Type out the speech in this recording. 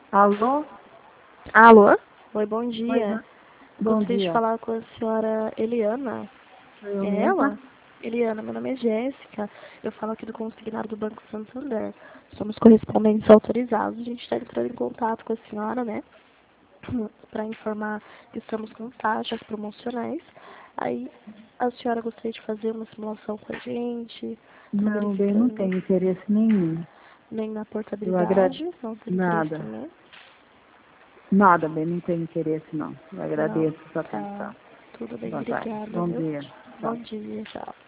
Alô? Alô? Oi, bom Oi, dia. bom Gostaria de dia. falar com a senhora Eliana. Sou eu É mesma? ela? Eliana, meu nome é Jéssica. Eu falo aqui do consignado do Banco Santander. Somos correspondentes autorizados. A gente está entrando em contato com a senhora, né? Para informar que estamos com taxas promocionais. Aí a senhora gostaria de fazer uma simulação com a gente, tá Não, bem, não verificando tenho interesse nenhum. nem na Eu agradeço. portabilidade, não tem interesse Nada. também. Nada, bem, não tenho interesse não. Eu Não, agradeço a sua tá. atenção. Tudo bem, Boa tarde. obrigada, Bom viu? dia. Bom Tchau. dia, tchau.